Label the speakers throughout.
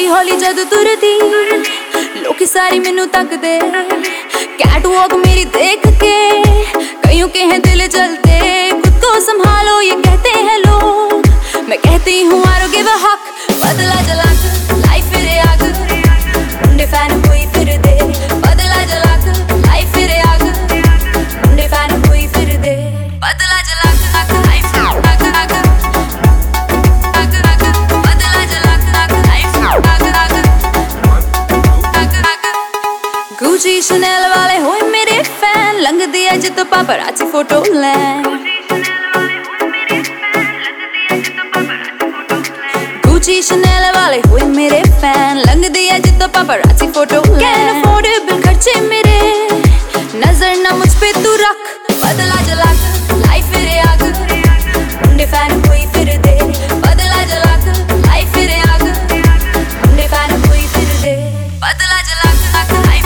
Speaker 1: हौली जद तुरदी लोकी सारी मैनू तकदे कैट वॉक मेरी देख के कईयों के हैं दिल जलते खुद को संभालो ये कहते हैं लोग मैं कहती हूँ आरो गिव अ हक बदला जला लाइफ फिरे आग मुंडे फैन कोई फिर दे बदला जला लाइफ फिरे आग मुंडे फैन कोई फिर दे बदला जला लाइफ Gucci Chanel वाले होए मेरे फैन लंघ दिया जित पापराची फोटो ले Gucci Chanel वाले होए मेरे फैन लंघ दिया जित पापराची फोटो ले कैन अफोर्डेबल खर्चे मेरे नजर ना मुझ पे तू रख बदला जला लाइफ फिरे आग मुंडे फैन कोई फिर दे बदला जला लाइफ फिरे आग मुंडे फैन कोई फिर दे बदला जला लाइफ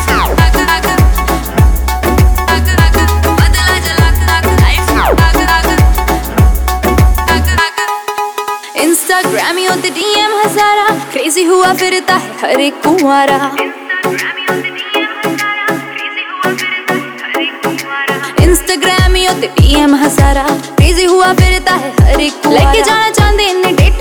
Speaker 1: Instagram होते DM हजारा क्रेजी हुआ फिरता है हर एक कुंवारा Instagram होते DM हजारा क्रेजी हुआ फिरता है हर एक कुंवारा लेके जाना चाहते इन्हें